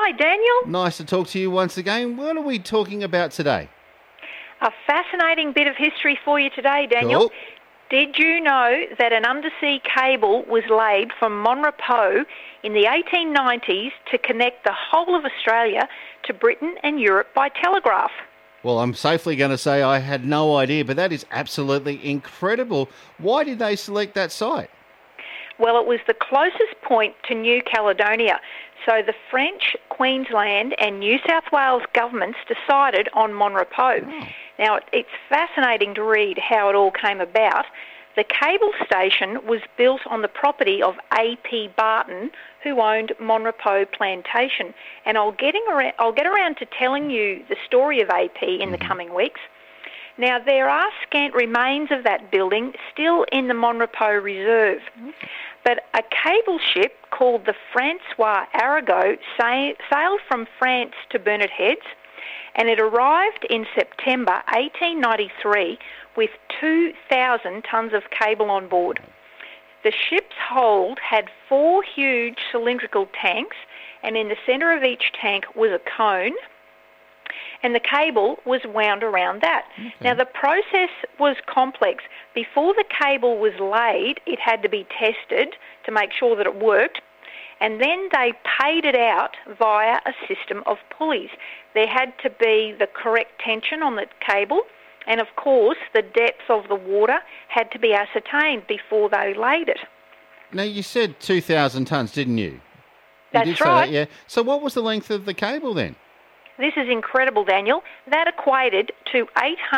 Hi, Daniel. Nice to talk to you once again. What are we talking about today? A fascinating bit of history for you today, Daniel. Cool. Did you know that an undersea cable was laid from Monrepos in the 1890s to connect the whole of Australia to Britain and Europe by telegraph? Well, I'm safely going to say I had no idea, but that is absolutely incredible. Why did they select that site? Well, it was the closest point to New Caledonia. So the French, Queensland and New South Wales governments decided on Monrepos. Oh. Now, it's fascinating to read how it all came about. The cable station was built on the property of A.P. Barton, who owned Monrepos Plantation. And I'll get around to telling you the story of A.P. in the coming weeks. Now, there are scant remains of that building still in the Monrepos Reserve. But a cable ship called the Francois Arago sailed from France to Burnett Heads, and it arrived in September 1893 with 2,000 tonnes of cable on board. The ship's hold had 4 huge cylindrical tanks, and in the centre of each tank was a cone, and the cable was wound around that. Okay. Now, the process was complex. Before the cable was laid, it had to be tested to make sure that it worked, and then they paid it out via a system of pulleys. There had to be the correct tension on the cable, and of course, the depth of the water had to be ascertained before they laid it. Now, you said 2,000 tonnes, didn't you? That's you did right. Say that, yeah. So what was the length of the cable then? This is incredible, Daniel. That equated to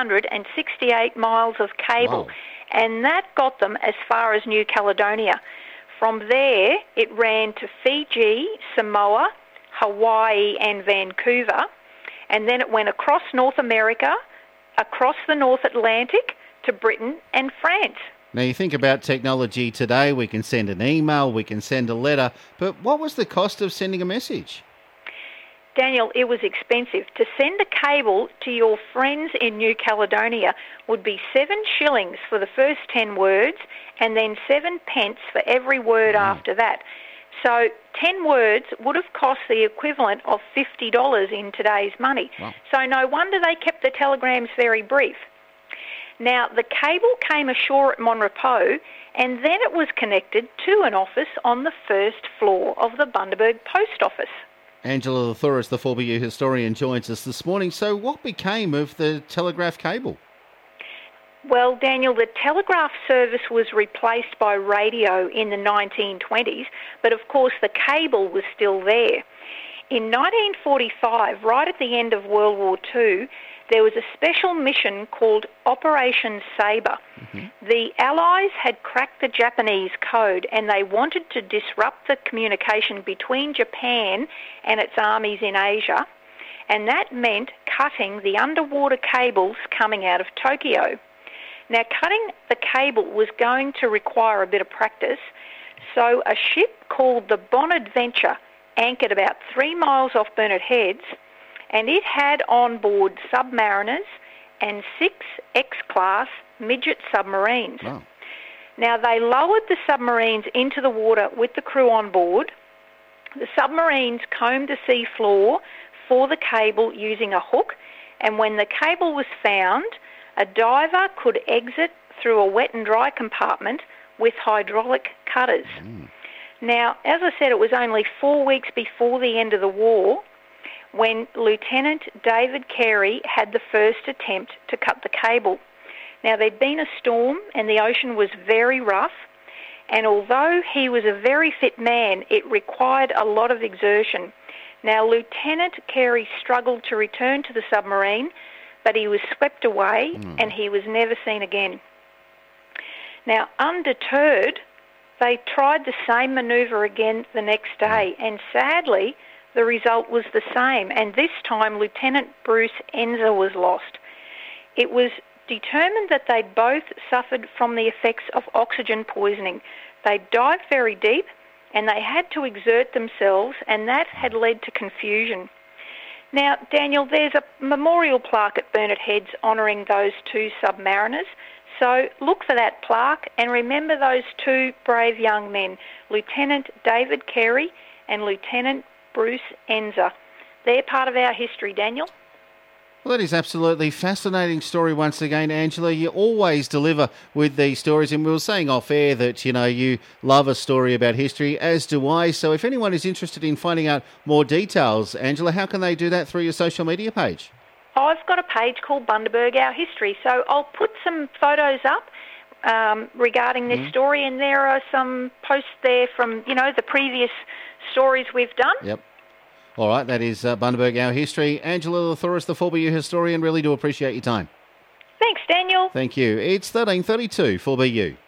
868 miles of cable, Wow. and that got them as far as New Caledonia. From there, it ran to Fiji, Samoa, Hawaii and Vancouver, and then it went across North America, across the North Atlantic to Britain and France. Now, you think about technology today, we can send an email, we can send a letter, but what was the cost of sending a message? Daniel, it was expensive. To send a cable to your friends in New Caledonia would be 7 shillings for the first 10 words and then 7 pence for every word after that. So 10 words would have cost the equivalent of $50 in today's money. Wow. So no wonder they kept the telegrams very brief. Now, the cable came ashore at Monrepos, and then it was connected to an office on the first floor of the Bundaberg Post Office. Angela Lathoris, the 4BU historian, joins us this morning. So what became of the telegraph cable? Well, Daniel, the telegraph service was replaced by radio in the 1920s, but of course the cable was still there. In 1945, right at the end of World War II, there was a special mission called Operation Sabre. The Allies had cracked the Japanese code, and they wanted to disrupt the communication between Japan and its armies in Asia, and that meant cutting the underwater cables coming out of Tokyo. Now, cutting the cable was going to require a bit of practice, so a ship called the Bonadventure anchored about 3 miles off Burnett Heads, and it had on board submariners and 6 X-class midget submarines. Wow. Now, they lowered the submarines into the water with the crew on board. The submarines combed the sea floor for the cable using a hook, and when the cable was found, a diver could exit through a wet and dry compartment with hydraulic cutters. Now, as I said, it was only 4 weeks before the end of the war when Lieutenant David Carey had the first attempt to cut the cable. Now, there'd been a storm and the ocean was very rough, and although he was a very fit man, it required a lot of exertion. Now, Lieutenant Carey struggled to return to the submarine, but he was swept away and he was never seen again. Now, undeterred, they tried the same manoeuvre again the next day, and sadly, the result was the same, and this time Lieutenant Bruce Enzer was lost. It was determined that they both suffered from the effects of oxygen poisoning. They dived very deep, and they had to exert themselves, and that had led to confusion. Now, Daniel, there's a memorial plaque at Burnett Heads honouring those 2 submariners, so look for that plaque and remember those 2 brave young men, Lieutenant David Carey and Lieutenant Bruce Enzer. They're part of our history, Daniel. Well, that is absolutely fascinating story once again, Angela. You always deliver with these stories, and we were saying off air that, you love a story about history, as do I. So if anyone is interested in finding out more details, Angela, how can they do that through your social media page? I've got a page called Bundaberg Our History, so I'll put some photos up regarding this story, and there are some posts there from, the previous stories we've done. Yep. All right, that is Bundaberg Our History. Angela Lathouris, the 4BU historian, really do appreciate your time. Thanks, Daniel. Thank you. It's 13:32 4BU.